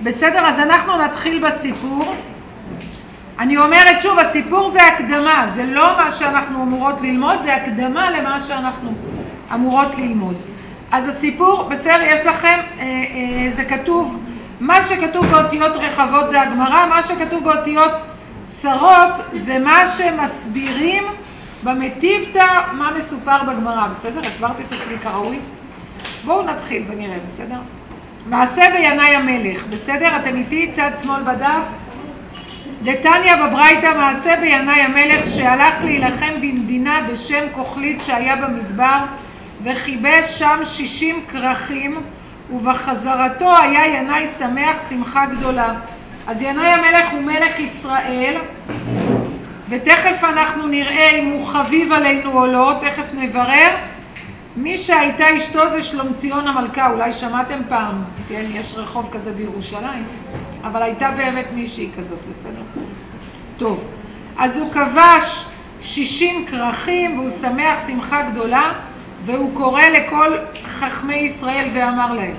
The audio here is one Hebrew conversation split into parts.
בסדר, אז אנחנו נתחיל בסיפור. אני אומרת שוב, הסיפור זה הקדמה, זה לא מה שאנחנו אמורות ללמוד, זה הקדמה למה שאנחנו אמורות ללמוד. אז הסיפור, בסדר, יש לכם, זה כתוב, מה שכתוב באותיות רחבות זה הגמרא, מה שכתוב באותיות צרות זה מה שמסבירים במטיבתא מה מסופר בגמרא, בסדר? הסברתי את עצמי כראוי? בואו נתחיל ונראה, בסדר? מעשה בינאי המלך, בסדר? אתם איתי צד שמאל בדף? דתניא בברייתא מעשה בינאי המלך שהלך להילחם במדינה בשם כוחלית שהיה במדבר וחיבש שם 60 כרכים ובחזרתו היה ינאי שמח שמחה גדולה. אז ינאי המלך הוא מלך ישראל ותכף אנחנו נראה אם הוא חביב עלינו או לא, תכף נברר. מי שהייתה אשתו זה שלומציון המלכה, אולי שמעתם פעם, כן, יש רחוב כזה בירושלים, אבל הייתה באמת מישהי כזאת, בסדר? טוב, אז הוא כבש 60 כרכים והוא שמח שמחה גדולה, והוא קורא לכל חכמי ישראל ואמר להם,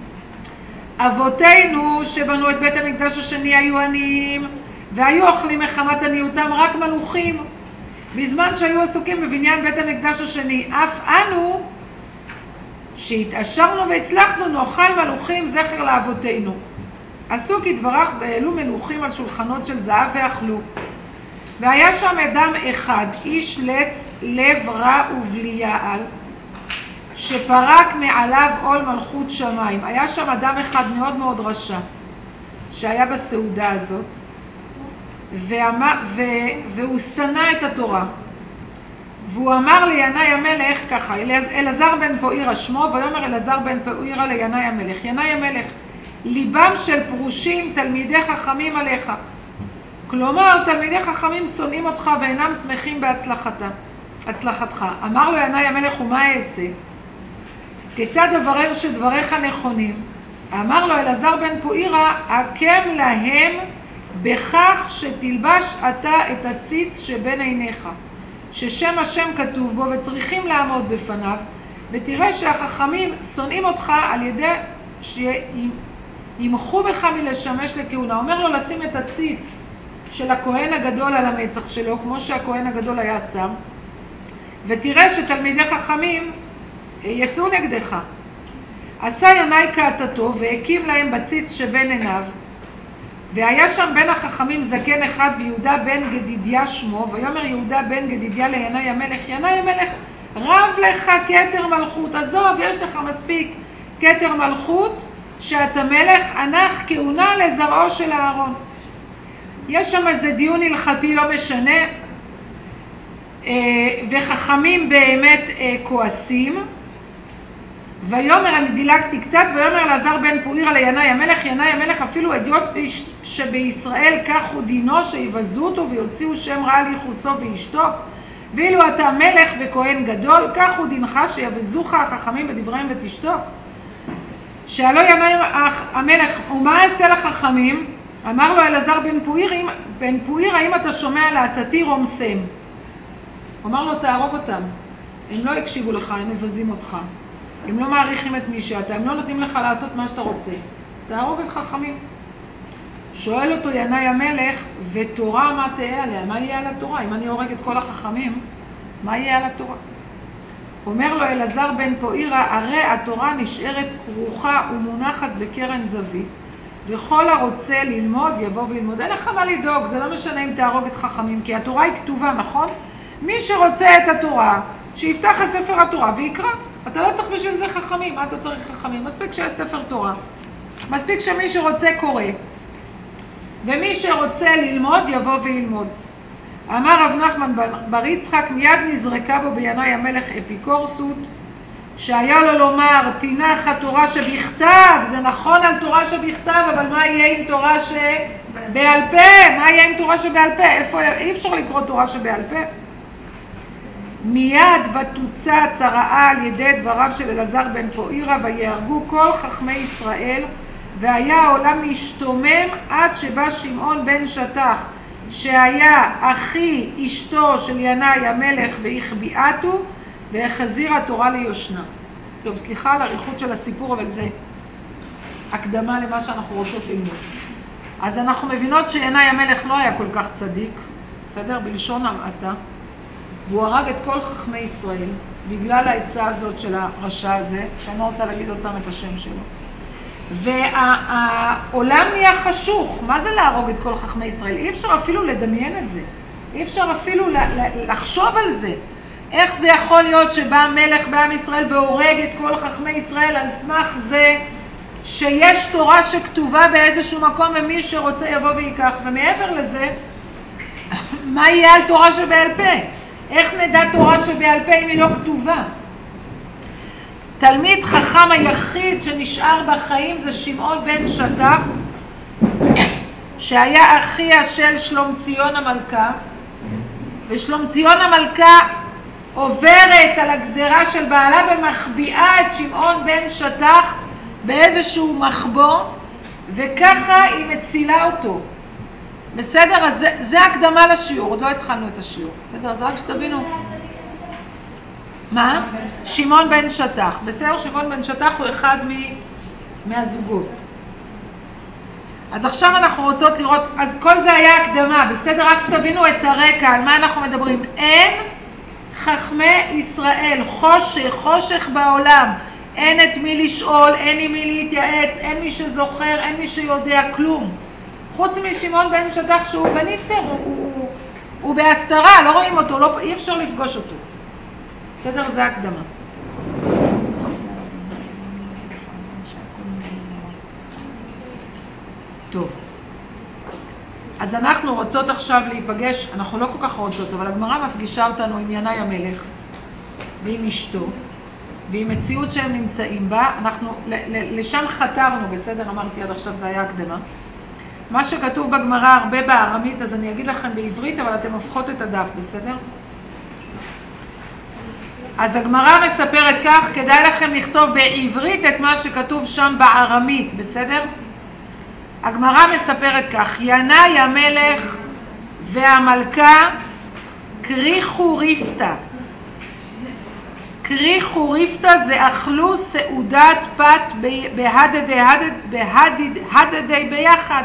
אבותינו שבנו את בית המקדש השני היו עניים, והיו אוכלים מחמת עניותם רק מלוכים, בזמן שהיו עסוקים בבניין בית המקדש השני. אף אנו שהתעשרנו והצלחנו נאכל מלוכים זכר לאבותינו. עשו כדברך והעלו מלוכים על שולחנות של זהב ואכלו. והיה שם אדם אחד, איש לב רע ובליעל, שפרק מעליו עול מלכות שמיים. היה שם אדם אחד מאוד מאוד רשע שהיה בסעודה הזאת, והוא שנא את התורה. והוא אמר לינאי המלך ככה, אלעזר בן פואירה שמו, ויאמר אלעזר בן פואירה לינאי המלך, ינאי המלך, ליבם של פרושים תלמידי חכמים עליך. כלומר, תלמידי חכמים שונאים אותך ואינם שמחים בהצלחתך. אמר לו ינאי המלך, ומה אעשה? כיצד אברר שדבריך נכונים? אמר לו אלעזר בן פואירה, הקם להם בכך שתלבש אתה את הציץ שבין עיניך, ששם השם כתוב בו וצריכים לעמוד בפניו, ותראה שהחכמים שונאים אותך על ידי שימחו בך מלשמש לכהונה. אומר לו לשים את הציץ של הכהן הגדול על המצח שלו, כמו שהכהן הגדול היה שם, ותראה שתלמידי חכמים יצאו נגדך. עשה ינאי כעצתו והקים להם בציץ שבין עיניו, והיה שם בין החכמים זקן אחד ויהודה בן גדידיה שמו, ויאמר יהודה בן גדידיה לינאי המלך, ינאי המלך רב לך כתר מלכות, עזוב, יש לך מספיק כתר מלכות שאתה מלך, הנח כהונה לזרעו של אהרון. יש שם איזה דיון הלכתי, לא משנה, וחכמים באמת כועסים. ויאמר, אני דילגתי קצת, ויאמר אלעזר בן פואירה לינאי המלך, ינאי המלך אפילו אדיוט שבישראל כך הוא דינו שיבזו אותו ויוציאו שם רע על ייחוסו וישתוק, ואילו אתה מלך וכהן גדול, כך הוא דינך שיבזוך החכמים בדבריהם ותשתוק. שאלו ינאי המלך, ומה אעשה לחכמים? אמר לו אלעזר בן פואירה, אם אתה שומע לעצתי רומסם. אמר לו, תהרוג אותם, הם לא הקשיבו לך, הם מבזים אותך, הם לא מעריכים את מי שאתה, הם לא נותנים לך לעשות מה שאתה רוצה, תהרוג את חכמים. שואל אותו ינאי המלך, ותורה מה תהיה עליה? מה יהיה על התורה? אם אני הורג את כל החכמים, מה יהיה על התורה? אומר לו אלעזר בן פואירה, הרי התורה נשארת כרוכה ומונחת בקרן זווית, וכל הרוצה ללמוד יבוא וילמוד. אין לך מה לדאוג, זה לא משנה אם תהרוג את חכמים, כי התורה היא כתובה, נכון? מי שרוצה את התורה, שיפתח את ספר התורה ויקרא. אתה לא צריך בשביל זה חכמים. מה אתה צריך חכמים? מספיק שיש ספר תורה. מספיק שמי שרוצה קורא. ומי שרוצה ללמוד יבוא וילמוד. אמר רב נחמן בר יצחק, מיד נזרקה בו בינאי המלך אפיקורסות, שהיה לו לומר, תנח התורה שבכתב. זה נכון על תורה שבכתב, אבל מה יהיה עם תורה שבעל פה? מה יהיה עם תורה שבעל פה? אי אפשר לקרוא תורה שבעל פה. מיד ותוצץ הרעה על ידי דבריו של אלעזר בן פואירה, ויהרגו כל חכמי ישראל, והיה העולם משתומם עד שבא שמעון בן שטח, שהיה אחי אשתו של ינאי המלך, והחביאתו, והחזיר התורה ליושנה. טוב, סליחה על האריכות של הסיפור, אבל הקדמה למה שאנחנו רוצות ללמוד. אז אנחנו מבינות שינאי המלך לא היה כל כך צדיק, בסדר? בלשון המעטה. והוא הרג את כל חכמי ישראל, בגלל העצה הזאת של הרשע הזה, שאני לא רוצה להגיד אותם את השם שלו. והעולם נהיה חשוך. מה זה להרוג את כל חכמי ישראל? אי אפשר אפילו לדמיין את זה. אי אפשר אפילו לחשוב על זה. איך זה יכול להיות שבא מלך בעם ישראל והורג את כל חכמי ישראל על סמך זה שיש תורה שכתובה באיזשהו מקום ומי שרוצה יבוא ויקח. ומעבר לזה, מה יהיה על תורה שבעל פה? איך נדע תורה שבעל פה אם היא לא כתובה? תלמיד חכם היחיד שנשאר בחיים זה שמעון בן שטח, שהיה אחיה של שלומציון המלכה, ושלומציון המלכה עוברת על הגזרה של בעלה ומחביאה את שמעון בן שטח באיזשהו מחבוא, וככה היא מצילה אותו. בסדר? אז זה הקדמה לשיעור, עוד לא התחלנו את השיעור. בסדר? אז רק שתבינו. מה? שמעון בן שטח. בסדר? שמעון בן שטח הוא אחד מהזוגות. אז עכשיו אנחנו רוצות לראות, אז כל זה היה הקדמה, בסדר? רק שתבינו את הרקע, על מה אנחנו מדברים. אין חכמי ישראל, חושך בעולם. אין את מי לשאול, אין עם מי להתייעץ, אין מי שזוכר, אין מי שיודע כלום. חוץ משמעון בן שטח שהוא בניסטר, הוא בהסתרה, לא רואים אותו, לא, אי אפשר לפגוש אותו. בסדר? זה הקדמה. טוב. אז אנחנו רוצות עכשיו להיפגש, אנחנו לא כל כך רוצות, אבל הגמרא מפגישה אותנו עם ינאי המלך ועם אשתו, ועם מציאות שהם נמצאים בה. אנחנו לשם חתרנו, בסדר? אמרתי עד עכשיו זה היה הקדמה. מה שכתוב בגמרא הרבה בארמית, אז אני אגיד לכם בעברית, אבל אתם הופכות את הדף, בסדר? אז הגמרא מספרת כך, כדאי לכם לכתוב בעברית את מה שכתוב שם בארמית, בסדר? הגמרא מספרת כך, ינאי המלך והמלכה קריחו ריפתא. קריחו ריפתא זה אכלו סעודת פת בהדדי ביחד.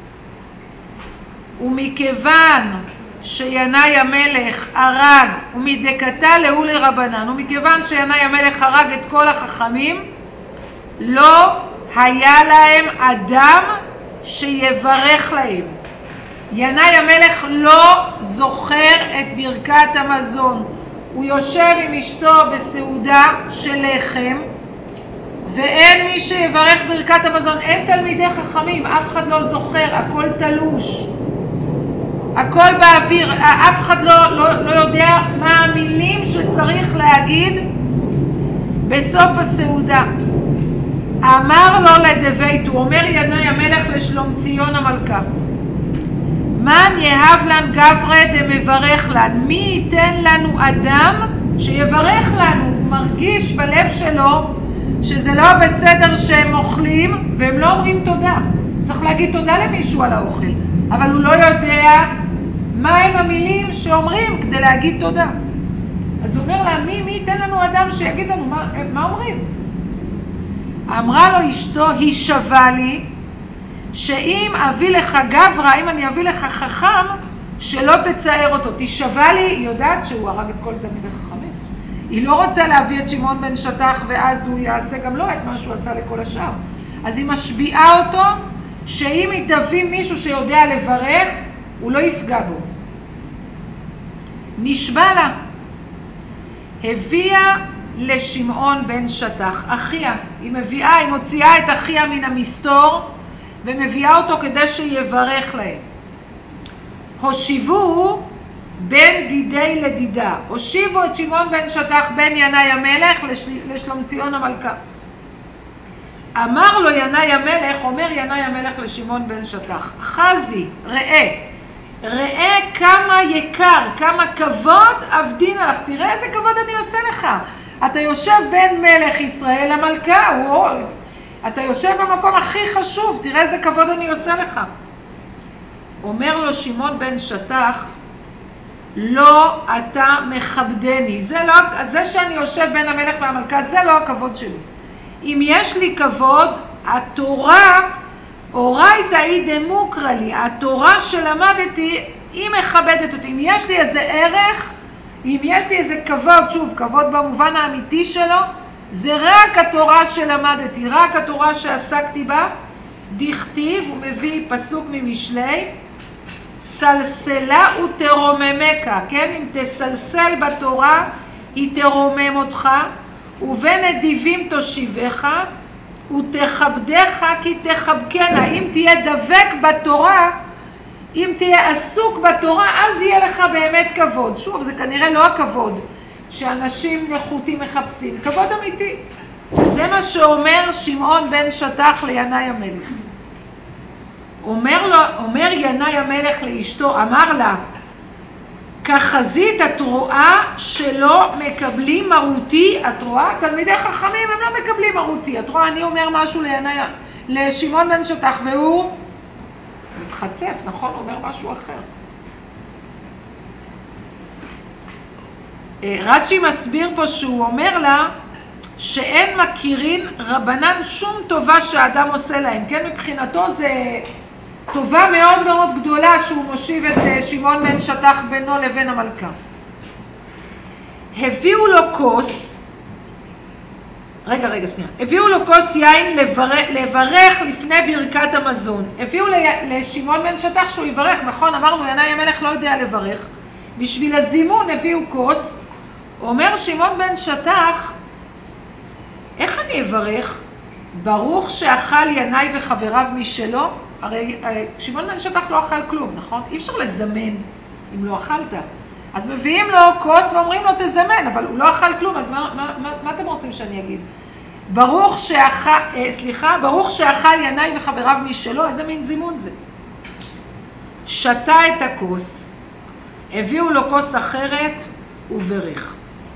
ומכיוון שינאי המלך הרג, ומדקתה להוא לרבנן, ומכיוון שינאי המלך הרג את כל החכמים, לא היה להם אדם שיברך להם. ינאי המלך לא זוכר את ברכת המזון. הוא יושב עם אשתו בסעודה של לחם, ואין מי שיברך ברכת המזון. אין תלמידי חכמים, אף אחד לא זוכר, הכל תלוש. הכל באוויר, אף אחד לא יודע מה המילים שצריך להגיד בסוף הסעודה. אמר לו לדבית, הוא אומר ינאי המלך לשלומציון המלכה, מן יהב לן גברי דמברך לן, מי ייתן לנו אדם שיברך לנו? הוא מרגיש בלב שלו שזה לא בסדר שהם אוכלים והם לא אומרים תודה. צריך להגיד תודה למישהו על האוכל, אבל הוא לא יודע מה הם המילים שאומרים כדי להגיד תודה. אז הוא אומר לה, מי ייתן לנו אדם שיגיד לנו מה אומרים? אמרה לו אשתו, היא שווה לי שאם אביא לך גברה, אם אני אביא לך חכם, שלא תצער אותו. תשווה לי, היא יודעת שהוא הרג את כל תלמידי חכמים. היא לא רוצה להביא את שמעון בן שטח ואז הוא יעשה גם לו את מה שהוא עשה לכל השאר. אז היא משביעה אותו שאם היא תביא מישהו שיודע לברך, הוא לא יפגע בו. נשבע לה. הביאה לשמעון בן שטח, אחיה. היא מוציאה את אחיה מן המסתור, ומביאה אותו כדי שיברך להם. הושיבו בין דידי לדידה. הושיבו את שמעון בן שטח בין ינאי המלך לשלומציון המלכה. אמר לו ינאי המלך, אומר ינאי המלך לשמעון בן שטח, חזי, ראה כמה יקר, כמה כבוד עבדין עליך. תראה איזה כבוד אני עושה לך. אתה יושב בין מלך ישראל למלכה, אתה יושב במקום הכי חשוב, תראה איזה כבוד אני עושה לך. אומר לו שמעון בן שטח, לא אתה מכבדני. זה שאני יושב בין המלך והמלכה, זה לא הכבוד שלי. אם יש לי כבוד, התורה, אורייתא היא דמוקרא לי, התורה שלמדתי, היא מכבדת אותי. אם יש לי איזה ערך, אם יש לי איזה כבוד, שוב, כבוד במובן האמיתי שלו, זה רק התורה שלמדתי, רק התורה שעסקתי בה. דכתיב, הוא מביא פסוק ממשלי, סלסלה ותרוממך, כן? אם תסלסל בתורה, היא תרומם אותך, ובנדיבים תושיבך, ותכבדך כי תחבקנה. אם תהיה דבק בתורה, אם תהיה עסוק בתורה, אז יהיה לך באמת כבוד. שוב, זה כנראה לא הכבוד שאנשים נחותים מחפשים, כבוד אמיתי. זה מה שאומר שמעון בן שטח לינאי המלך. אומר ינאי המלך לאשתו, אמר לה, כחזית את רואה שלא מקבלים מרותי, את רואה? תלמידי חכמים הם לא מקבלים מרותי. את רואה, אני אומר משהו לשמעון בן שטח והוא מתחצף, נכון? הוא אומר משהו אחר. רש"י מסביר פה שהוא אומר לה שאין מכירים רבנן שום טובה שהאדם עושה להם, כן? מבחינתו זה טובה מאוד מאוד גדולה שהוא מושיב את שמעון בן שטח בינו לבין המלכה. הביאו לו כוס, הביאו לו כוס יין לברך לפני ברכת המזון. הביאו לשמעון בן שטח שהוא יברך, נכון? אמרנו ינאי המלך לא יודע לברך. בשביל הזימון הביאו כוס. אומר שמעון בן שטח, איך אני אברך? ברוך שאכל ינאי וחבריו משלו. הרי שמעון בן שטח לא אכל כלום, נכון? אי אפשר לזמן אם לא אכלת. אז מביאים לו כוס ואומרים לו תזמן, אבל הוא לא אכל כלום, אז מה אתם רוצים שאני אגיד? ברוך שאכל ינאי וחבריו משלו, איזה מין זימון זה? שתה את הכוס, הביאו לו כוס אחרת וברך.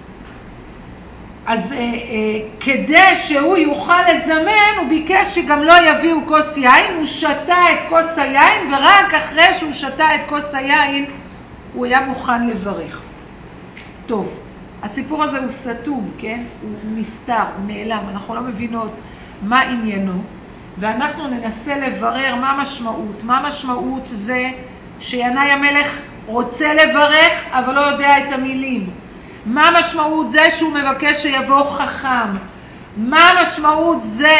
אז כדי שהוא יוכל לזמן, הוא ביקש שגם לא יביאו כוס יין, הוא שתה את כוס היין, ורק אחרי שהוא שתה את כוס היין, הוא היה מוכן לברך. טוב, הסיפור הזה הוא סתום, כן? הוא מסתר, הוא נעלם, אנחנו לא מבינות מה עניינו, ואנחנו ננסה לברר מה משמעות. מה משמעות זה שינאי המלך רוצה לברך, אבל לא יודע את המילים. מה משמעות זה שהוא מבקש שיבוא חכם? מה משמעות זה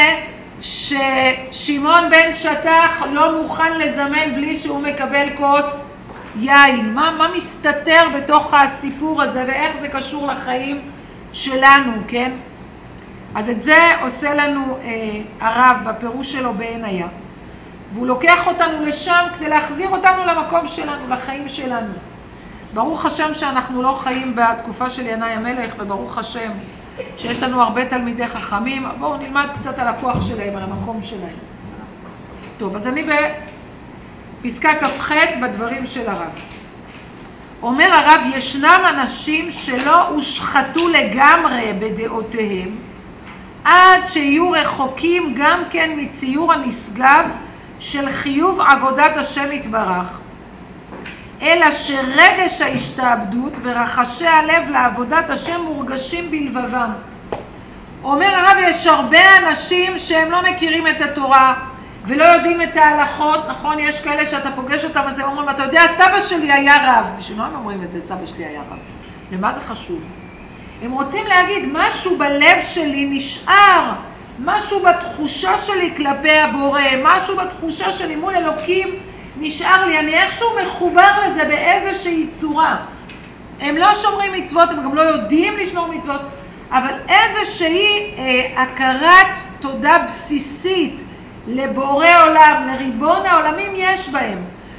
ששמעון בן שטח לא מוכן לזמן בלי שהוא מקבל כוס יין? מה מסתתר בתוך הסיפור הזה ואיך זה קשור לחיים שלנו, כן? אז את זה עושה לנו הרב בפירוש שלו בעין היה. והוא לוקח אותנו לשם כדי להחזיר אותנו למקום שלנו, לחיים שלנו. ברוך השם שאנחנו לא חיים בתקופה של ינאי המלך, וברוך השם שיש לנו הרבה תלמידי חכמים. בואו נלמד קצת על הכוח שלהם, על המקום שלהם. טוב, אז אני בפסקה כ"ח בדברים של הרב. אומר הרב, ישנם אנשים שלא הושחתו לגמרי בדעותיהם, עד שיהיו רחוקים גם כן מציור הנשגב של חיוב עבודת השם יתברך, אלא שרגש ההשתעבדות ורחשי הלב לעבודת השם מורגשים בלבבם. אומר הרב, יש הרבה אנשים שהם לא מכירים את התורה ולא יודעים את ההלכות, נכון? יש כאלה שאתה פוגש אותם, אז הם אומרים, אתה יודע, סבא שלי היה רב. בשביל מה הם אומרים את זה, סבא שלי היה רב? למה זה חשוב? הם רוצים להגיד, משהו בלב שלי נשאר, משהו בתחושה שלי כלפי הבורא, משהו בתחושה שלי מול אלוקים נשאר לי, אני איכשהו מחובר לזה באיזושהי צורה. הם לא שומרים מצוות, הם גם לא יודעים לשמור מצוות, אבל איזושהי הכרת תודה בסיסית לבורא עולם, לריבון העולמים יש בהם.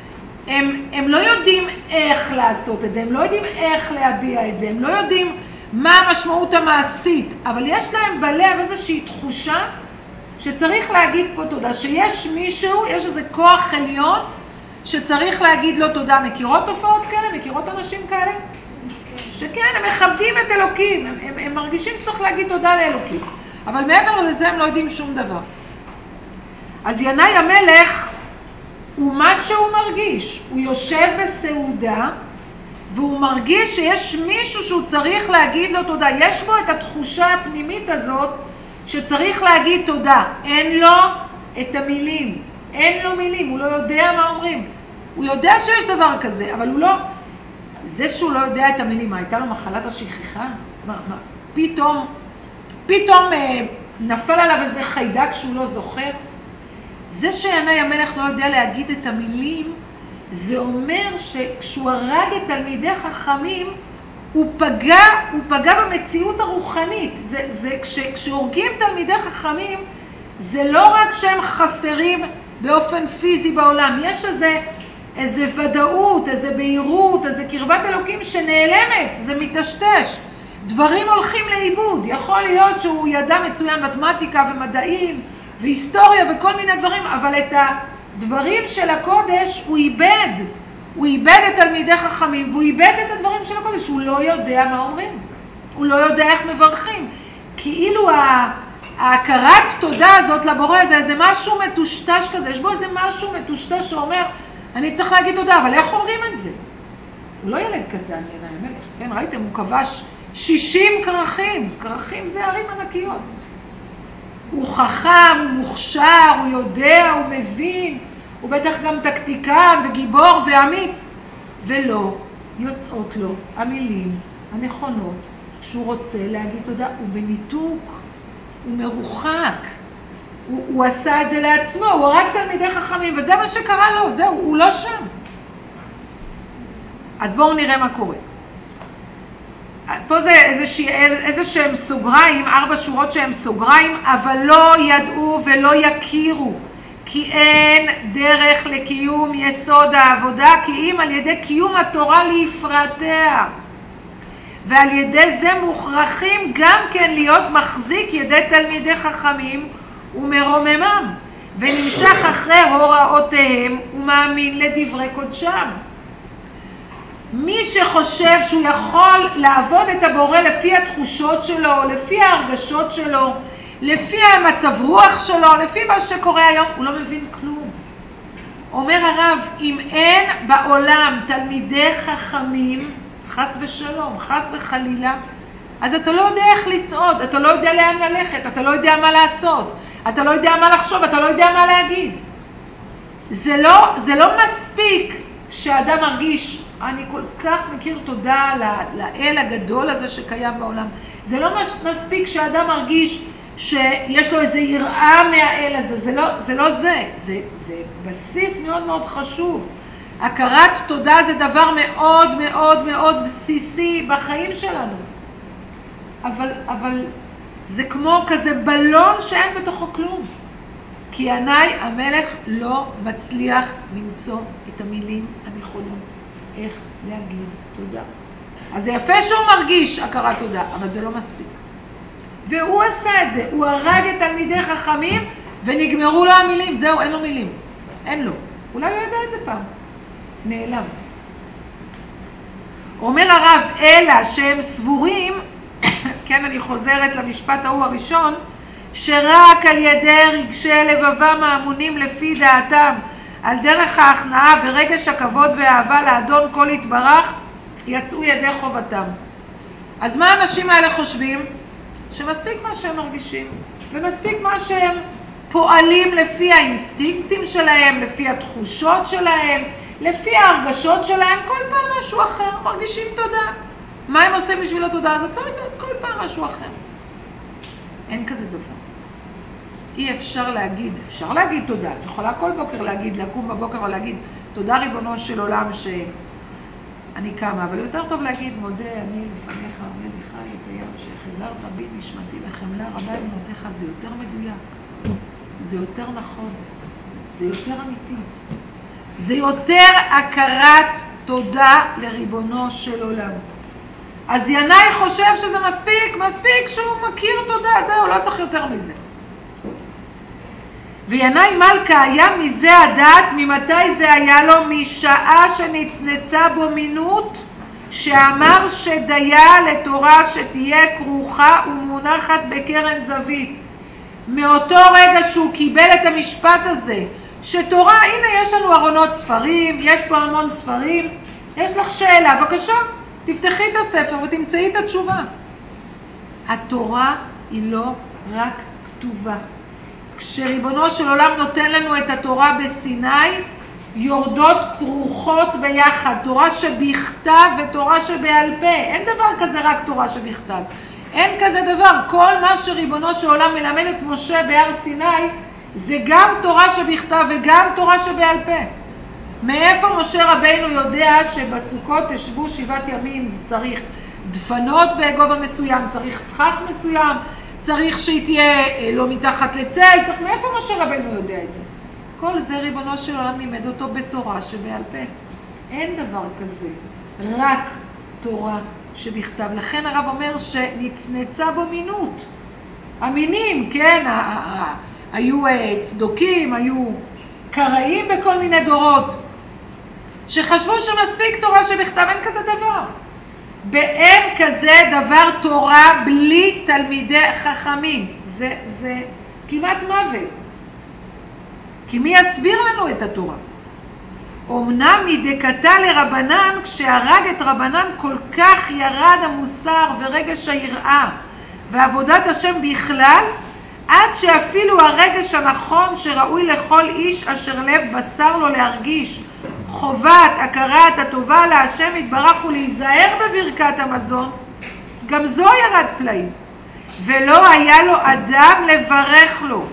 הם לא יודעים איך לעשות את זה, הם לא יודעים איך להביע את זה, הם לא יודעים מה המשמעות המעשית, אבל יש להם בלב איזושהי תחושה שצריך להגיד פה תודה, שיש מישהו, יש איזה כוח עליון שצריך להגיד לו תודה. מכירות תופעות כאלה? מכירות אנשים כאלה? שכן, הם מכבדים את אלוקים, הם מרגישים שצריך להגיד תודה לאלוקים, אבל מעבר לזה הם לא יודעים שום דבר. אז ינאי המלך הוא מה שהוא מרגיש, הוא יושב בסעודה והוא מרגיש שיש מישהו שהוא צריך להגיד לו תודה. יש בו את התחושה הפנימית הזאת שצריך להגיד תודה, אין לו את המילים, אין לו מילים, הוא לא יודע מה אומרים. הוא יודע שיש דבר כזה, אבל הוא לא... זה שהוא לא יודע את המילים, מה, הייתה לו מחלת השכחה? פתאום נפל עליו איזה חיידק שהוא לא זוכר? זה שינאי המלך לא יודע להגיד את המילים, זה אומר שכשהוא הרג את תלמידי חכמים, הוא פגע במציאות הרוחנית. כשהורגים תלמידי חכמים, זה לא רק שהם חסרים באופן פיזי בעולם, יש איזה ודאות, איזה בהירות, איזה קרבת אלוקים שנעלמת, זה מתשתש. דברים הולכים לאיבוד. יכול להיות שהוא ידע מצוין מתמטיקה ומדעים והיסטוריה וכל מיני דברים, אבל את הדברים של הקודש הוא איבד. הוא איבד את תלמידי חכמים, והוא איבד את הדברים של הקודש. הוא לא יודע מה אומרים. הוא לא יודע איך מברכים. כאילו ההכרת תודה הזאת לבורא הזה, זה משהו מטושטש כזה. יש בו איזה משהו מטושטש שאומר, אני צריך להגיד תודה, אבל איך אומרים את זה? הוא לא ילד קטן, ינאי המלך. כן, ראיתם, הוא כבש 60 כרכים. כרכים זה ערים ענקיות. הוא חכם, הוא מוכשר, הוא יודע, הוא מבין. הוא בטח גם טקטיקן וגיבור ואמיץ. ולא יוצאות לו המילים הנכונות שהוא רוצה להגיד תודה. הוא בניתוק, הוא מרוחק. הוא עשה את זה לעצמו, הוא הרג תלמידי חכמים, וזה מה שקרה לו, זהו, הוא לא שם. אז בואו נראה מה קורה. פה זה איזה שהם סוגריים, 4 שורות שהם סוגריים, אבל לא ידעו ולא יכירו, כי אין דרך לקיום יסוד העבודה, כי אם על ידי קיום התורה להפרטיה. ועל ידי זה מוכרחים גם כן להיות מחזיק ידי תלמידי חכמים ומרוממם, ונמשך אחרי הוראותיהם ומאמין לדברי קודשם. מי שחושב שהוא יכול לעבוד את הבורא לפי התחושות שלו, לפי ההרגשות שלו, לפי המצב רוח שלו, לפי מה שקורה היום, הוא לא מבין כלום. אומר הרב, אם אין בעולם תלמידי חכמים, חס ושלום, חס וחלילה, אז אתה לא יודע איך לצעוד, אתה לא יודע לאן ללכת, אתה לא יודע מה לעשות, אתה לא יודע מה לחשוב, אתה לא יודע מה להגיד. זה לא מספיק שאדם מרגיש, אני כל כך מכיר תודה לאל הגדול הזה שקיים בעולם. זה לא מספיק שאדם מרגיש שיש לו איזו יראה מהאל הזה, זה לא זה. זה בסיס מאוד מאוד חשוב. הכרת תודה זה דבר מאוד מאוד מאוד בסיסי בחיים שלנו. אבל זה כמו כזה בלון שאין בתוכו כלום. כי ינאי המלך לא מצליח למצוא את המילים הנכונות איך להגיד תודה. אז זה יפה שהוא מרגיש הכרת תודה, אבל זה לא מספיק. והוא עשה את זה, הוא הרג את תלמידי חכמים ונגמרו לו המילים, זהו, אין לו מילים. אין לו. אולי הוא ידע את זה פעם. נעלם. אומר הרב, אלא שהם סבורים, כן, אני חוזרת למשפט ההוא הראשון, שרק על ידי רגשי לבבם האמונים לפי דעתם, על דרך ההכנעה ורגש הכבוד והאהבה לאדון כל יתברך, יצאו ידי חובתם. אז מה האנשים האלה חושבים? שמספיק מה שהם מרגישים, ומספיק מה שהם פועלים לפי האינסטינקטים שלהם, לפי התחושות שלהם, לפי ההרגשות שלהם, כל פעם משהו אחר, מרגישים תודה. מה הם עושים בשביל התודה הזאת? לא יודעת, כל פעם משהו אחר. אין כזה דבר. אי אפשר להגיד, אפשר להגיד תודה. את יכולה כל בוקר להגיד, לקום בבוקר ולהגיד, תודה ריבונו של עולם שאני קמה, אבל יותר טוב להגיד, מודה אני לפניך, מלך חי וקיים, שחזרת בי נשמתי וחמלה רבה אמונתך. זה יותר מדויק, זה יותר נכון, זה יותר אמיתי. זה יותר הכרת תודה לריבונו של עולם. אז ינאי חושב שזה מספיק שהוא מכיר תודה, זהו, לא צריך יותר מזה. וינאי מלכה היה מזה הדעת, ממתי זה היה לו? משעה שנצנצה בו מינות, שאמר שדיה לתורה שתהיה כרוכה ומונחת בקרן זווית. מאותו רגע שהוא קיבל את המשפט הזה, שתורה, הנה יש לנו ארונות ספרים, יש פה המון ספרים, יש לך שאלה, בבקשה, תפתחי את הספר ותמצאי את התשובה. התורה היא לא רק כתובה. כשריבונו של עולם נותן לנו את התורה בסיני, יורדות כרוכות ביחד, תורה שבכתב ותורה שבעל פה. אין דבר כזה רק תורה שבכתב. אין כזה דבר. כל מה שריבונו של עולם מלמד את משה בהר סיני, זה גם תורה שבכתב וגם תורה שבעל פה. מאיפה משה רבינו יודע שבסוכות תשבו 7 ימים? זה צריך דפנות בגובה מסוים, צריך סכך מסוים, צריך שהיא תהיה לא מתחת לצל, צריך... מאיפה משה רבינו יודע את זה? כל זה ריבונו של עולם לימד אותו בתורה שבעל פה. אין דבר כזה, רק תורה שבכתב. לכן הרב אומר שנצנצה בו מינות. המינים, כן, היו צדוקים, היו קראים בכל מיני דורות, שחשבו שמספיק תורה שבכתב. אין כזה דבר. באין כזה דבר תורה בלי תלמידי חכמים. זה כמעט מוות. כי מי יסביר לנו את התורה? אמנם מדקתה לרבנן, כשהרג את רבנן כל כך ירד המוסר ורגש היראה ועבודת השם בכלל, עד שאפילו הרגש הנכון שראוי לכל איש אשר לב בשר לו להרגיש חובת הכרת הטובה להשם יתברך ולהיזהר בברכת המזון, גם זו ירד פלאים, ולא היה לו אדם לברך לו.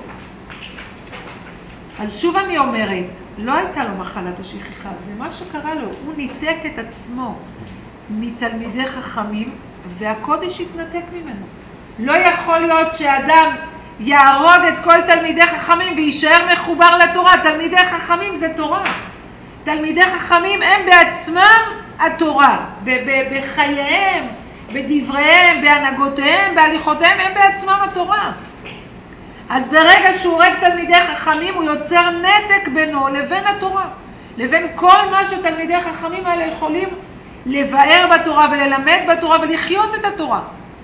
אז שוב אני אומרת, לא הייתה לו מחלת השכחה, זה מה שקרה לו. הוא ניתק את עצמו מתלמידי חכמים והקודש התנתק ממנו. לא יכול להיות שאדם יהרוג את כל תלמידי חכמים ויישאר מחובר לתורה. תלמידי חכמים זה תורה. תלמידי חכמים הם בעצמם התורה. בחייהם, בדבריהם, בהנהגותיהם, בהליכותיהם, הם בעצמם התורה. אז ברגע שהוא הורג תלמידי חכמים, הוא יוצר נתק בינו לבין התורה. לבין כל מה שתלמידי חכמים האלה יכולים לבאר בתורה וללמד בתורה ולחיות את התורה.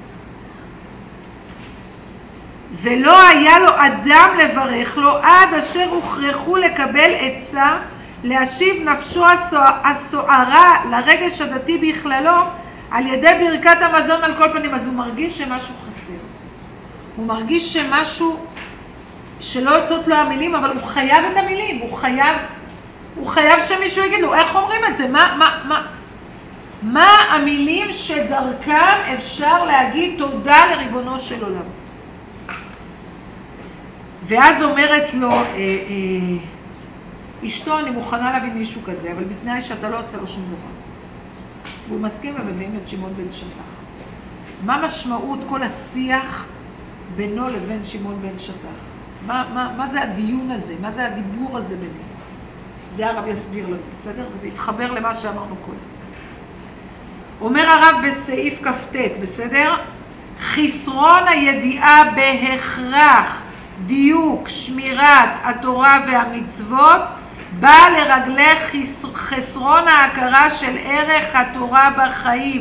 ולא היה לו אדם לברך לו עד אשר הוכרחו לקבל עצה להשיב נפשו הסוערה לרגש הדתי בכללו על ידי ברכת המזון על כל פנים. אז הוא מרגיש שמשהו חסר. הוא מרגיש שמשהו שלא יוצאות לו המילים, אבל הוא חייב את המילים. הוא חייב שמישהו יגיד לו, איך אומרים את זה? מה המילים שדרכם אפשר להגיד תודה לריבונו של עולם? ואז אומרת לו, אשתו, אני מוכנה להביא מישהו כזה, אבל בתנאי שאתה לא עושה לו שום דבר. והוא מסכים ומביאים את שמעון בן שטח. מה משמעות כל השיח בינו לבין שמעון בן שטח? מה זה הדיון הזה? מה זה הדיבור הזה בינינו? זה הרב יסביר לנו, בסדר? וזה יתחבר למה שאמרנו קודם. אומר הרב בסעיף כ"ט, בסדר? חסרון הידיעה בהכרח דיוק שמירת התורה והמצוות בא לרגלי חסרון ההכרה של ערך התורה בחיים.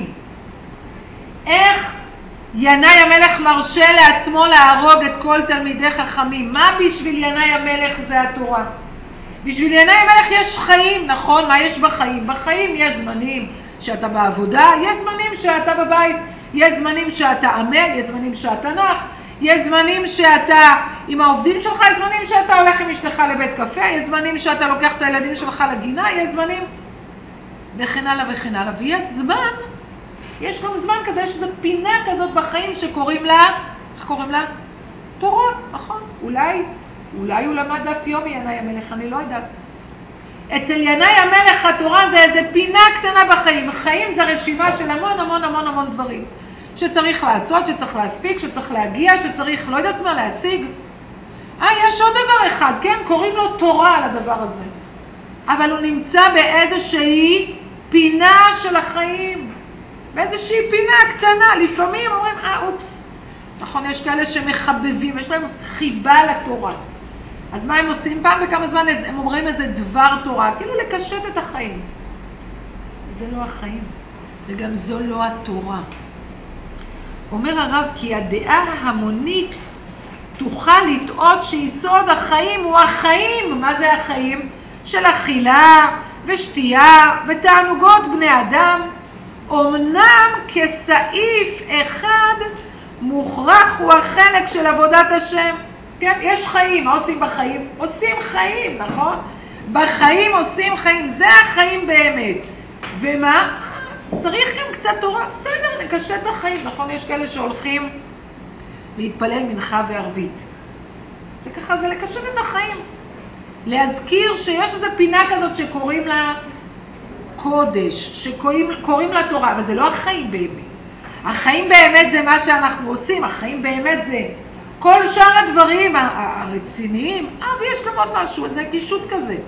איך ינאי המלך מרשה לעצמו להרוג את כל תלמידי חכמים? מה בשביל ינאי המלך זה התורה? בשביל ינאי המלך יש חיים, נכון? מה יש בחיים? בחיים יש זמנים שאתה בעבודה, יש זמנים שאתה בבית, יש זמנים שאתה עמל, יש זמנים שאתה נח, יש זמנים שאתה עם העובדים שלך, יש זמנים שאתה הולך עם אשתך לבית קפה, יש זמנים שאתה לוקח את הילדים שלך לגינה, יש זמנים וכן הלאה וכן הלאה. ויש זמן, יש גם זמן כזה שזו פינה כזאת בחיים שקוראים לה, איך קוראים לה? תורה, נכון? אולי הוא למד דף יומי ינאי המלך, אני לא יודעת. אצל ינאי המלך התורה זה איזה פינה קטנה בחיים. חיים זה רשימה של המון המון המון המון דברים שצריך לעשות, שצריך להספיק, שצריך להגיע, שצריך לא יודעת מה להשיג. יש עוד דבר אחד, כן? קוראים לו תורה על הדבר הזה. אבל הוא נמצא באיזושהי פינה של החיים. באיזושהי פינה קטנה. לפעמים אומרים, אופס. נכון, יש כאלה שמחבבים, יש להם חיבה לתורה. אז מה הם עושים? פעם בכמה זמן הם אומרים איזה דבר תורה, כאילו לקשט את החיים. זה לא החיים, וגם זו לא התורה. אומר הרב, כי הדעה ההמונית תוכל לטעות שיסוד החיים הוא החיים. מה זה החיים? של אכילה ושתייה ותענוגות בני אדם. אמנם כסעיף אחד מוכרח הוא החלק של עבודת השם. כן, יש חיים, מה עושים בחיים? עושים חיים, נכון? בחיים עושים חיים, זה החיים באמת. ומה? צריך גם קצת תורה, בסדר, נקשה את החיים, נכון? יש כאלה שהולכים להתפלל מנחה וערבית. זה ככה, זה לקשת את החיים. להזכיר שיש איזו פינה כזאת שקוראים לה קודש, שקוראים לה תורה, אבל זה לא החיים באמת. החיים באמת זה מה שאנחנו עושים, החיים באמת זה כל שאר הדברים הרציניים, ויש גם עוד משהו, זה גישות כזה.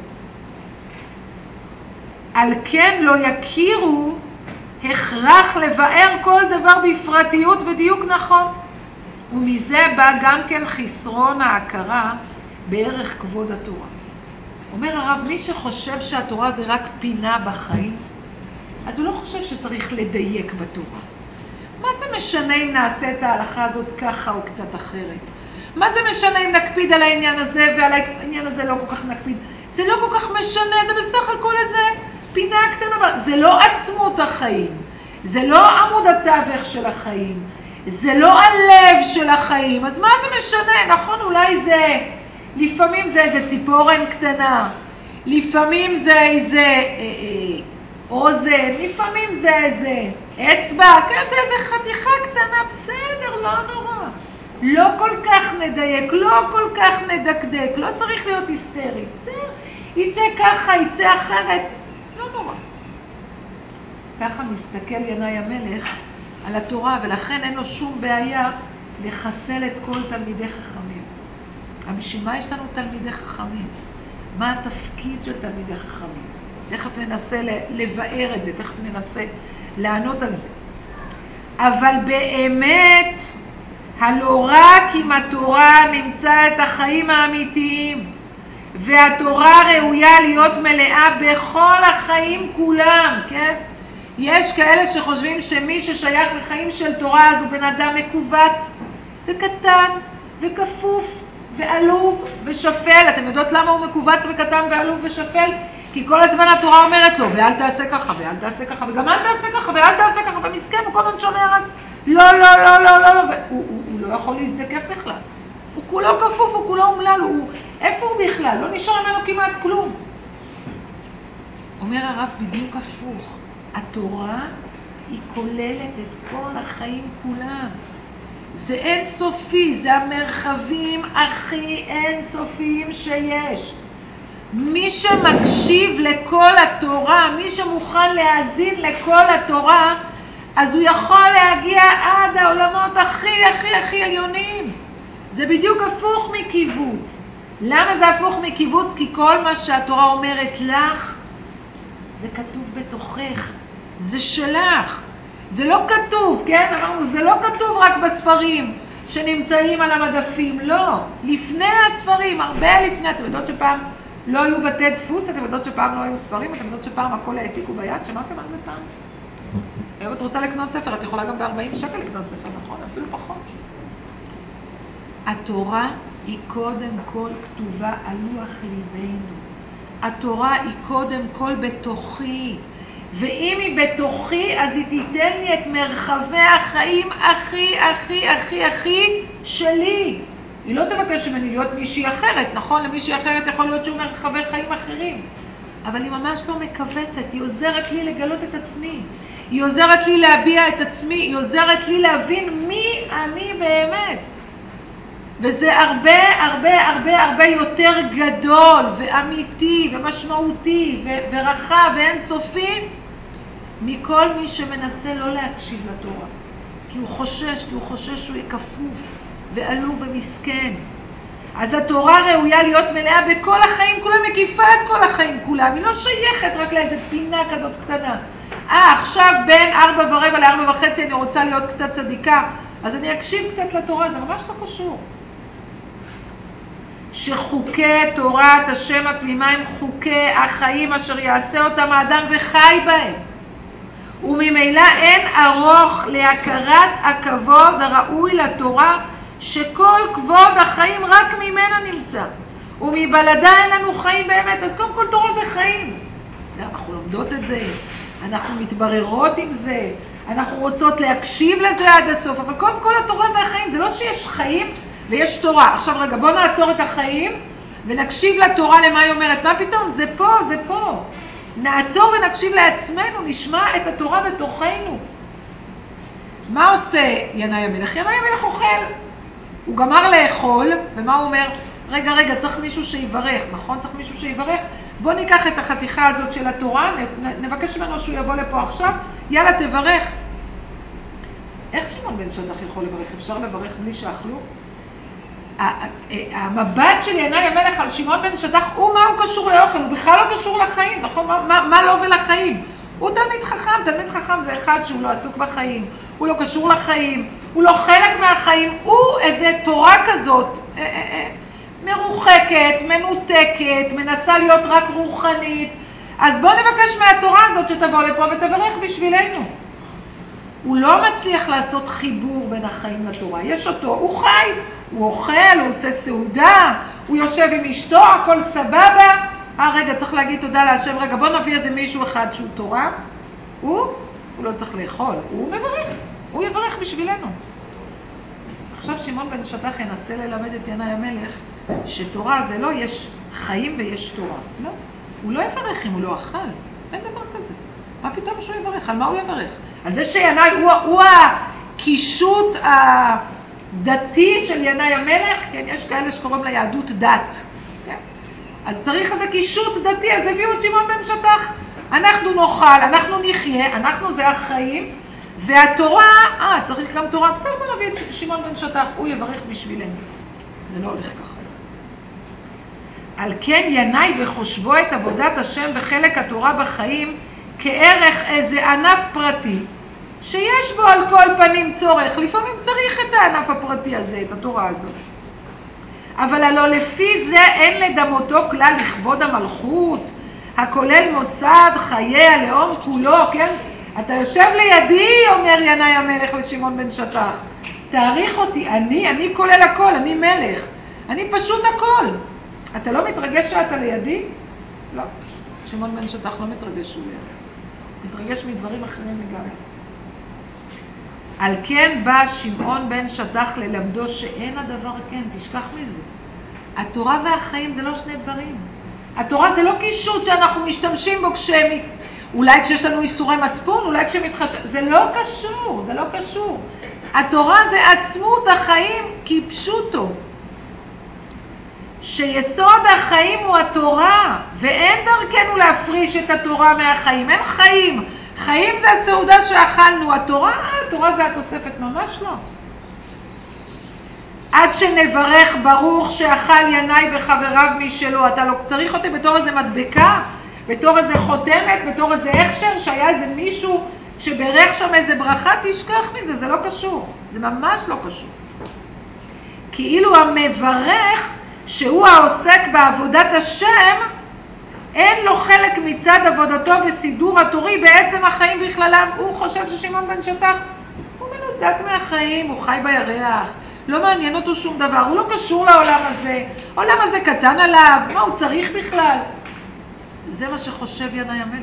על כן לא יכירו הכרח לבאר כל דבר בפרטיות ודיוק נכון. ומזה בא גם כן חסרון ההכרה בערך כבוד התורה. אומר הרב, מי שחושב שהתורה זה רק פינה בחיים, אז הוא לא חושב שצריך לדייק בתורה. מה זה משנה אם נעשה את ההלכה הזאת ככה או קצת אחרת? מה זה משנה אם נקפיד על העניין הזה ועל העניין הזה לא כל כך נקפיד? זה לא כל כך משנה, זה בסך הכל איזה פינה קטנה. זה לא עצמות החיים, זה לא עמוד התווך של החיים, זה לא הלב של החיים. אז מה זה משנה? נכון, אולי זה, לפעמים זה איזה ציפורן קטנה, לפעמים זה איזה אוזן, לפעמים זה איזה אצבע, כן, זה איזה חתיכה קטנה, בסדר, לא נורא. לא כל כך נדייק, לא כל כך נדקדק, לא צריך להיות היסטרי. בסדר, יצא ככה, יצא אחרת, לא נורא. ככה מסתכל ינאי המלך על התורה, ולכן אין לו שום בעיה לחסל את כל תלמידי חכמים. אבל בשביל מה יש לנו תלמידי חכמים? מה התפקיד של תלמידי חכמים? תכף ננסה לבאר את זה, תכף ננסה לענות על זה. אבל באמת, הלא רק עם התורה נמצא את החיים האמיתיים, והתורה ראויה להיות מלאה בכל החיים כולם, כן? יש כאלה שחושבים שמי ששייך לחיים של תורה אז הוא בן אדם מקובץ וקטן וכפוף ועלוב ושפל. אתם יודעות למה הוא מקובץ וקטן ועלוב ושפל? כי כל הזמן התורה אומרת לו, ואל תעשה ככה, ואל תעשה ככה, וגם אל תעשה ככה, ואל תעשה ככה, ומסכן, הוא כל הזמן שומע רק, לא, לא, לא, לא, לא, לא, הוא לא יכול להזדקף בכלל. הוא כולו כפוף, הוא כולו אומלל, איפה הוא בכלל? לא נשאר ממנו כמעט כלום. אומר הרב בדיוק הפוך. התורה היא כוללת את כל החיים כולם. זה אינסופי, זה המרחבים הכי אינסופיים שיש. מי שמקשיב לכל התורה, מי שמוכן להאזין לכל התורה, אז הוא יכול להגיע עד העולמות הכי עליונים. זה בדיוק הפוך מקיבוץ. למה זה הפוך מקיבוץ? כי כל מה שהתורה אומרת לך, זה כתוב בתוכך. זה שלך. זה לא כתוב, כן? אמרנו, זה לא כתוב רק בספרים שנמצאים על המדפים. לא. לפני הספרים, הרבה לפני. אתם יודעות שפעם לא היו בתי דפוס? אתם יודעות שפעם לא היו ספרים? אתם יודעות שפעם הכל העתיקו ביד? שמעתם על זה פעם? היום את רוצה לקנות ספר, את יכולה גם ב-40 שקל לקנות ספר, נכון? אפילו פחות. התורה היא קודם כל כתובה על לוח ליבנו. התורה היא קודם כל בתוכי. ואם היא בתוכי, אז היא תיתן לי את מרחבי החיים הכי שלי. היא לא תבקש ממני להיות מישהי אחרת, נכון? למישהי אחרת יכול להיות שהוא מרחבי חיים אחרים. אבל היא ממש לא מקבצת, היא עוזרת לי לגלות את עצמי. היא עוזרת לי להביע את עצמי, היא עוזרת לי להבין מי אני באמת. וזה הרבה יותר גדול ואמיתי ומשמעותי ורחב ואינסופי מכל מי שמנסה לא להקשיב לתורה. כי הוא חושש שהוא יהיה כפוף ועלוב ומסכן. אז התורה ראויה להיות מלאה בכל החיים כולם, מקיפה את כל החיים כולם. היא לא שייכת רק לאיזו פינה כזאת קטנה. עכשיו בין 4:15 ל-4:30 אני רוצה להיות קצת צדיקה, אז אני אקשיב קצת לתורה, זה ממש לא קשור. שחוקי תורת השם התמימה הם חוקי החיים אשר יעשה אותם האדם וחי בהם. וממילא אין ארוך להכרת הכבוד הראוי לתורה, שכל כבוד החיים רק ממנה נמצא. ומבלדה אין לנו חיים באמת, אז קודם כל תורה זה חיים. אנחנו לומדות את זה, אנחנו מתבררות עם זה, אנחנו רוצות להקשיב לזה עד הסוף, אבל קודם כל התורה זה החיים. זה לא שיש חיים ויש תורה. עכשיו רגע, בוא נעצור את החיים ונקשיב לתורה למה היא אומרת. מה פתאום? זה פה, זה פה. נעצור ונקשיב לעצמנו, נשמע את התורה בתוכנו. מה עושה ינאי המלך? ינאי המלך אוכל. הוא גמר לאכול, ומה הוא אומר? רגע, צריך מישהו שיברך, נכון? צריך מישהו שיברך. בוא ניקח את החתיכה הזאת של התורה, נבקש ממנו שהוא יבוא לפה עכשיו, יאללה תברך. איך שמעון בן שטח יכול לברך? אפשר לברך בלי שאכלו? המבט של ינאי המלך על שמעון בן שטח, מה הוא קשור לאוכל? הוא בכלל לא קשור לחיים, נכון? מה לא ולחיים? הוא תלמיד חכם, תלמיד חכם זה אחד שהוא לא עסוק בחיים, הוא לא קשור לחיים, הוא לא חלק מהחיים, הוא איזה תורה כזאת, מרוחקת, מנותקת, מנסה להיות רק רוחנית. אז בוא נבקש מהתורה הזאת שתבוא לפה ותברך בשבילנו. הוא לא מצליח לעשות חיבור בין החיים לתורה. יש אותו, הוא חי, הוא אוכל, הוא עושה סעודה, הוא יושב עם אשתו, הכל סבבה. רגע, צריך להגיד תודה להשם. רגע, בוא נביא איזה מישהו אחד שהוא תורה. הוא לא צריך לאכול, הוא מברך. הוא יברך בשבילנו. עכשיו שמעון בן שטח ינסה ללמד את ינאי המלך שתורה זה לא יש חיים ויש תורה. לא, הוא לא יברך אם הוא לא אכל. אין דבר כזה. מה פתאום שהוא יברך? על מה הוא יברך? על זה שינאי הוא הקישוט הדתי של ינאי המלך, כן, יש כאלה שקוראים ליהדות דת. כן? אז צריך את הקישוט דתי, אז הביאו את שמעון בן שטח. אנחנו נאכל, אנחנו נחיה, אנחנו זה החיים, והתורה, צריך גם תורה, בסדר, בוא נביא את שמעון בן שטח, הוא יברך בשבילנו. זה לא הולך ככה. על כן ינאי בחושבו את עבודת השם בחלק התורה בחיים, כערך איזה ענף פרטי, שיש בו על כל פנים צורך. לפעמים צריך את הענף הפרטי הזה, את התורה הזאת. אבל הלא לפי זה אין לדמותו כלל לכבוד המלכות, הכולל מוסד חיי הלאום כולו, כן? אתה יושב לידי, אומר ינאי המלך לשמעון בן שטח. תעריך אותי, אני כולל הכל, אני מלך. אני פשוט הכל. אתה לא מתרגש שאתה לידי? לא. שמעון בן שטח לא מתרגש שהוא לידי. מתרגש מדברים אחרים לגמרי. על כן בא שמעון בן שטח ללמדו שאין הדבר כן, תשכח מזה. התורה והחיים זה לא שני דברים. התורה זה לא קישוט שאנחנו משתמשים בו אולי כשיש לנו איסורי מצפון, אולי זה לא קשור, זה לא קשור. התורה זה עצמות החיים כפשוטו. שיסוד החיים הוא התורה, ואין דרכנו להפריש את התורה מהחיים. אין חיים. חיים זה הסעודה שאכלנו. התורה זה התוספת, ממש לא. עד שנברך ברוך שאכל ינאי וחבריו משלו. אתה לא צריך אותי בתור איזה מדבקה, בתור איזה חותמת, בתור איזה הכשר, שהיה איזה מישהו שברך שם איזה ברכה, תשכח מזה, זה לא קשור. זה ממש לא קשור. כאילו המברך שהוא העוסק בעבודת השם, אין לו חלק מצד עבודתו וסידור התורי בעצם החיים בכללם. הוא חושב ששמעון בן שטח הוא מנותק מהחיים, הוא חי בירח, לא מעניין אותו שום דבר, הוא לא קשור לעולם הזה, העולם הזה קטן עליו, מה הוא צריך בכלל? זה מה שחושב ינאי המלך.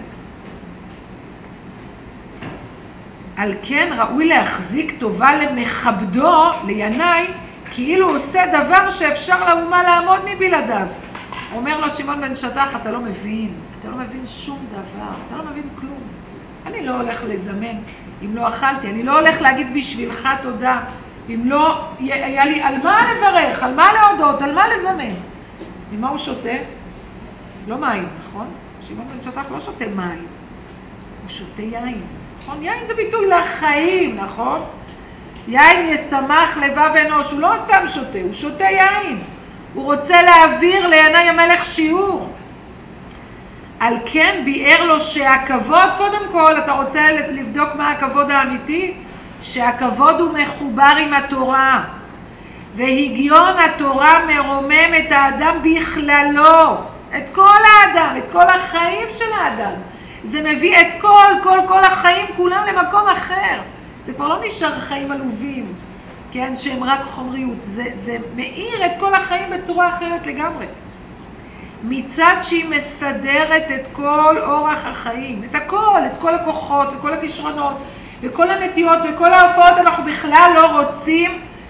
על כן ראוי להחזיק טובה למכבדו, לינאי, כאילו עושה דבר שאפשר לאומה לעמוד מבלעדיו. אומר לו שמעון בן שטח, אתה לא מבין שום דבר, אתה לא מבין כלום. אני לא הולך לזמן אם לא אכלתי, אני לא הולך להגיד בשבילך תודה, אם לא היה לי על מה לברך, על מה להודות, על מה לזמן. ממה הוא שותה? לא מים, נכון? שמעון בן שטח לא שותה מים, הוא שותה יין. נכון? יין זה ביטוי לחיים, נכון? יין ישמח לבב אנוש, הוא לא סתם שותה, הוא שותה יין. הוא רוצה להעביר לינאי המלך שיעור. על כן ביאר לו שהכבוד, קודם כל, אתה רוצה לבדוק מה הכבוד האמיתי? שהכבוד הוא מחובר עם התורה. והגיון התורה מרומם את האדם בכללו. את כל האדם, את כל החיים של האדם. זה מביא את כל החיים כולם למקום אחר. זה כבר לא נשאר חיים עלובים, כן, שהם רק חומריות. זה מאיר את כל החיים בצורה אחרת לגמרי. מצד שהיא מסדרת את כל אורח החיים, את הכל, את כל הכוחות וכל הכישרונות וכל הנטיות וכל ההופעות אנחנו בכלל לא רוצים,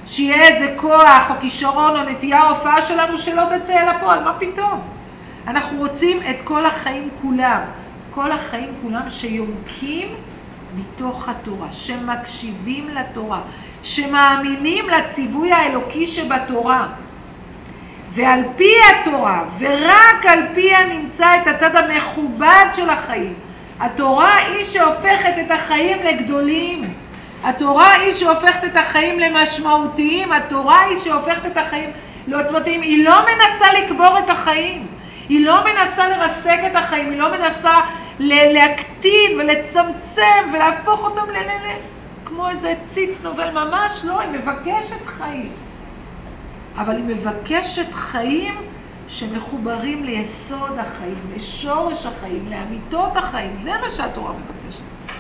שיהיה איזה כוח או כישרון או נטייה או הופעה שלנו שלא תצא אל הפועל, מה פתאום? אנחנו רוצים את כל החיים כולם, כל החיים כולם שיונקים מתוך התורה, שמקשיבים לתורה, שמאמינים לציווי האלוקי שבתורה. ועל פי התורה, ורק על פיה נמצא את הצד המכובד של החיים. התורה היא שהופכת את החיים לגדולים. התורה היא שהופכת את החיים למשמעותיים. התורה היא שהופכת את החיים לעוצמתיים. היא לא מנסה לקבור את החיים. היא לא מנסה לרסק את החיים. היא לא מנסה להקטין ולצמצם ולהפוך אותם כמו איזה ציץ נובל. ממש לא, היא מבקשת חיים. אבל היא מבקשת חיים שמחוברים ליסוד החיים, לשורש החיים, לאמיתות החיים. זה מה שהתורה מבקשת.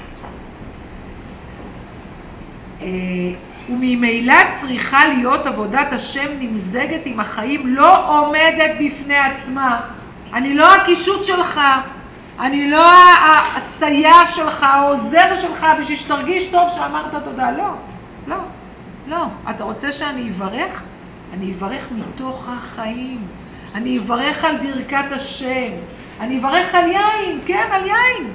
וממילא צריכה להיות עבודת השם נמזגת עם החיים, לא עומדת בפני עצמה. אני לא הקישוט שלך, אני לא הסייע שלך, העוזר שלך, בשביל שתרגיש טוב שאמרת תודה. לא, לא, לא. אתה רוצה שאני אברך? אני אברך מתוך החיים. אני אברך על ברכת השם. אני אברך על יין, כן, על יין.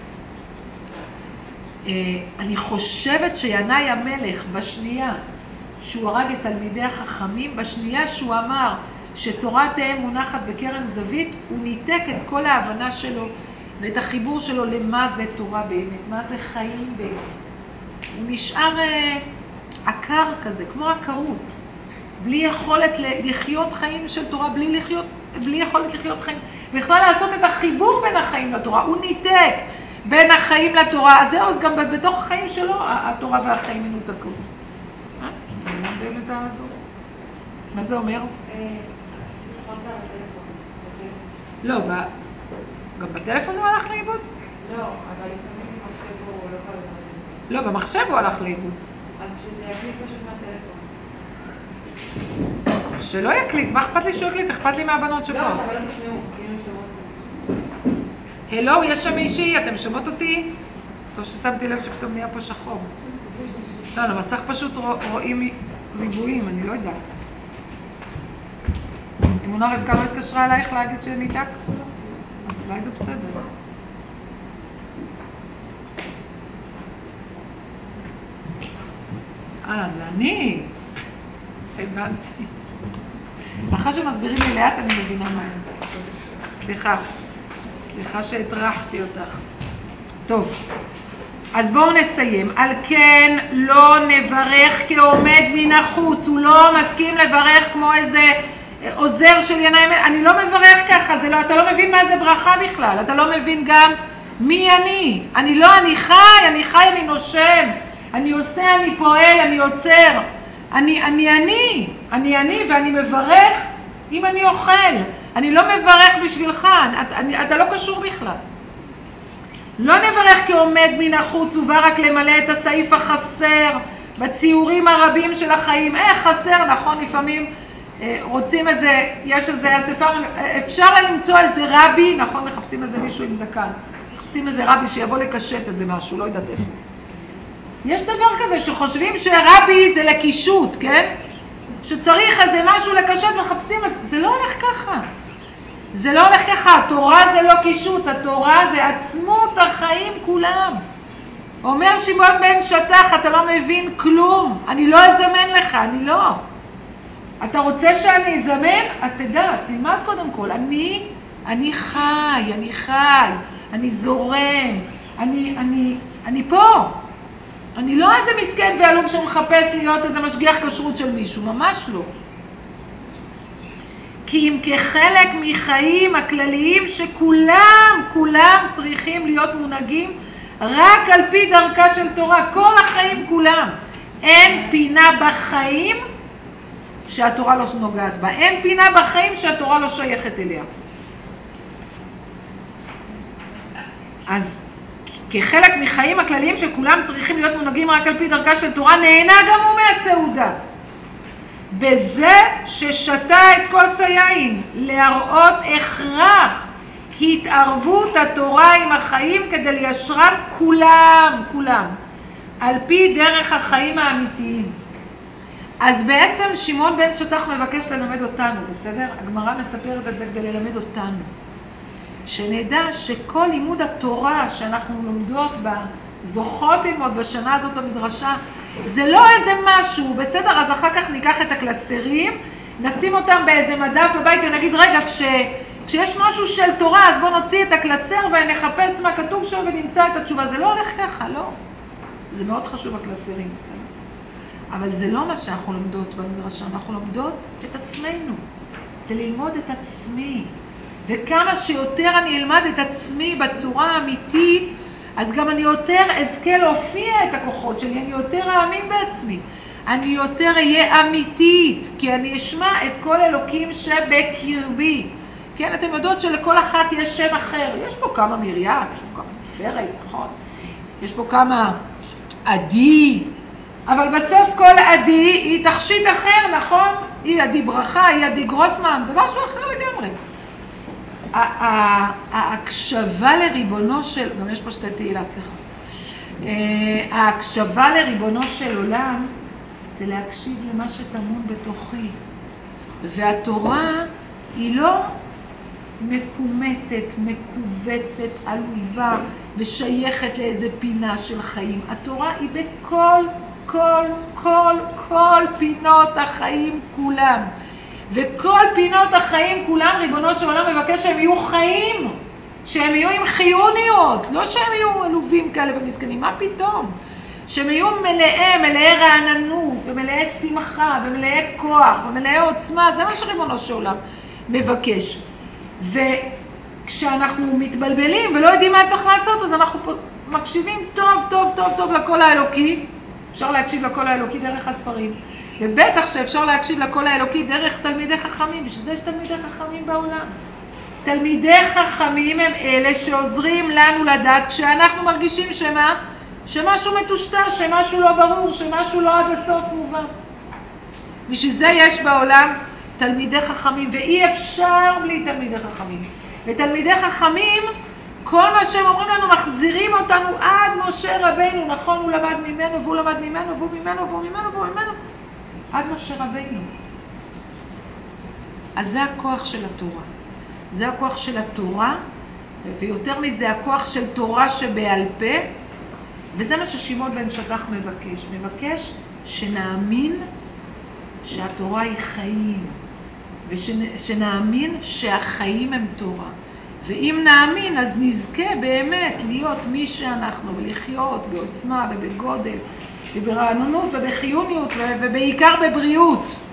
אני חושבת שינאי המלך בשנייה שהוא הרג את תלמידי החכמים, בשנייה שהוא אמר שתורה תהיה מונחת בקרן זווית, הוא ניתק את כל ההבנה שלו ואת החיבור שלו למה זה תורה באמת, מה זה חיים באמת. הוא נשאר עקר כזה, כמו עקרות, בלי יכולת לחיות חיים של תורה, בלי יכולת לחיות חיים, בכלל לעשות את החיבור בין החיים לתורה. הוא ניתק בין החיים לתורה, אז זהו, אז גם בתוך החיים שלו התורה והחיים מנותקות. מה באמת הזו? מה זה אומר? לא, גם בטלפון הוא הלך לאיבוד? לא, אבל לפעמים במחשב הוא לא יכול לדבר. לא, במחשב הוא הלך לאיבוד. אז שזה יקליט פשוט מהטלפון. שלא יקליט, מה אכפת לי שהוא יקליט? אכפת לי מהבנות שפה. לא, אבל לא תשמעו, כאילו שמות. הלו, יש שם מישהי, אתם שומעות אותי? טוב ששמתי לב שפתאום נהיה פה שחור. לא, למסך פשוט רואים ריבועים, אני לא יודעת. אמונה רבקה לא התקשרה אלייך להגיד שניתק? אז אולי זה בסדר. זה אני. הבנתי. אחרי שמסבירים לי לאט אני מבינה מה. סליחה שהטרחתי אותך. טוב, אז בואו נסיים. על כן לא נברך כעומד מן החוץ. הוא לא מסכים לברך כמו איזה עוזר של ינאי. אני לא מברך ככה, אתה לא מבין מה זה ברכה בכלל. אתה לא מבין גם מי אני. אני חי, אני נושם. אני עושה, אני פועל, אני יוצר. אני ואני מברך אם אני אוכל. אני לא מברך בשבילך, אתה לא קשור בכלל. לא נברך כעומד מן החוץ, ובא רק למלא את הסעיף החסר בציורים הרבים של החיים. חסר, נכון, לפעמים רוצים איזה, יש איזה אספה, אפשר למצוא איזה רבי, נכון, מחפשים איזה מישהו עם זקן, מחפשים איזה רבי שיבוא לקשט איזה משהו, לא יודעת איפה. יש דבר כזה שחושבים שרבי זה לקישוט, כן? שצריך איזה משהו לקשט, מחפשים, זה לא הולך ככה. זה לא הולך ככה, התורה זה לא קישוט, התורה זה עצמות החיים כולם. אומר שמעון בן שטח, אתה לא מבין כלום, אני לא אזמן לך, אני לא. אתה רוצה שאני אזמן? אז תלמד קודם כל, אני חי, אני זורם, אני פה. אני לא איזה מסכן ועלוב שמחפש להיות איזה משגיח כשרות של מישהו, ממש לא. כי אם כחלק מחיים הכלליים שכולם צריכים להיות מונהגים רק על פי דרכה של תורה, כל החיים כולם. אין פינה בחיים שהתורה לא נוגעת בה, אין פינה בחיים שהתורה לא שייכת אליה. אז כחלק מחיים הכלליים שכולם צריכים להיות מונהגים רק על פי דרכה של תורה, נהנה גם הוא מהסעודה. בזה ששתה את כוס היין, להראות הכרח התערבות התורה עם החיים כדי ליישרם כולם, על פי דרך החיים האמיתיים. אז בעצם שמעון בן שטח מבקש ללמד אותנו, בסדר? הגמרא מספרת את זה כדי ללמד אותנו. שנדע שכל לימוד התורה שאנחנו לומדות בה, זוכות ללמוד בשנה הזאת במדרשה, זה לא איזה משהו, בסדר? אז אחר כך ניקח את הקלסרים, נשים אותם באיזה מדף בבית ונגיד, רגע, כשיש משהו של תורה, אז בוא נוציא את הקלסר ונחפש מה כתוב שם ונמצא את התשובה. זה לא הולך ככה, לא. זה מאוד חשוב הקלסרים, בסדר? אבל זה לא מה שאנחנו לומדות במדרשה, אנחנו לומדות את עצמנו. זה ללמוד את עצמי. וכמה שיותר אני אלמד את עצמי בצורה האמיתית, אז גם אני יותר אזכה להופיע את הכוחות שלי, אני יותר אאמין בעצמי. אני יותר אהיה אמיתית, כי אני אשמע את כל אלוקים שבקרבי. כן, אתם יודעות שלכל אחת יש שם אחר. יש פה כמה מרים, יש פה כמה תפארת, נכון? יש פה כמה עדי, אבל בסוף כל עדי היא תכשיט אחר, נכון? היא עדי ברכה, היא עדי גרוסמן, זה משהו אחר לגמרי. ההקשבה לריבונו של, גם יש פה שתי תהילה, סליחה. ההקשבה לריבונו של עולם זה להקשיב למה שטמון בתוכי. והתורה היא לא מקומטת, מקובצת, עלובה ושייכת לאיזה פינה של חיים. התורה היא כל פינות החיים כולם. וכל פינות החיים כולם, ריבונו של עולם מבקש שהם יהיו חיים, שהם יהיו עם חיוניות, לא שהם יהיו עלובים כאלה ומסכנים, מה פתאום? שהם יהיו מלאי רעננות, ומלאי שמחה, ומלאי כוח, ומלאי עוצמה, זה מה שריבונו של עולם מבקש. וכשאנחנו מתבלבלים ולא יודעים מה צריך לעשות, אז אנחנו מקשיבים טוב לקול האלוקי. אפשר להקשיב לקול האלוקי דרך הספרים. ובטח שאפשר להקשיב לקול האלוקי דרך תלמידי חכמים, בשביל זה יש תלמידי חכמים בעולם. תלמידי חכמים הם אלה שעוזרים לנו לדעת כשאנחנו מרגישים שמשהו מטושטר, שמשהו לא ברור, שמשהו לא עד הסוף מובן. בשביל זה יש בעולם תלמידי חכמים, ואי אפשר בלי תלמידי חכמים. ותלמידי חכמים, כל מה שהם אומרים לנו, מחזירים אותנו עד משה רבינו, נכון? הוא למד ממנו, והוא למד ממנו, והוא ממנו, והוא ממנו, והוא ממנו. עד משה רבינו. אז זה הכוח של התורה. זה הכוח של התורה, ויותר מזה הכוח של תורה שבעל פה, וזה מה ששמעון בן שטח מבקש. מבקש שנאמין שהתורה היא חיים, ושנאמין שהחיים הם תורה. ואם נאמין, אז נזכה באמת להיות מי שאנחנו, ולחיות בעוצמה ובגודל, וברעננות ובחיוניות, ובעיקר בבריאות.